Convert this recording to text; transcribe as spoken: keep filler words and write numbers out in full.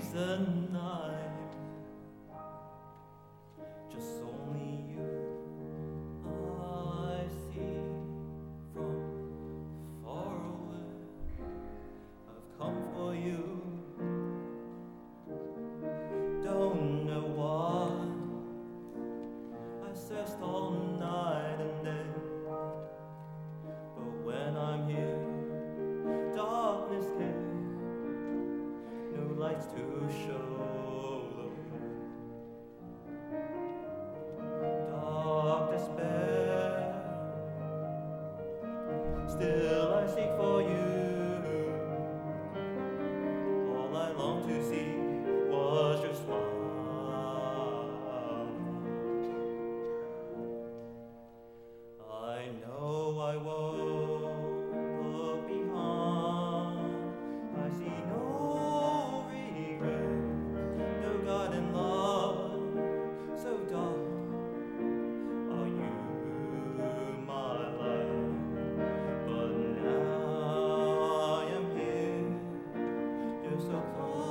the night, just only you I see from far away. I've come for you, don't know why. I searched all night and day, but when I'm here, darkness came, no lights to show the way. Dark despair, still I seek for you. All I long to see was your smile. I know I won't look behind. I see no regret, no God in love so dark. Are you my life? But now I am here, you're so close.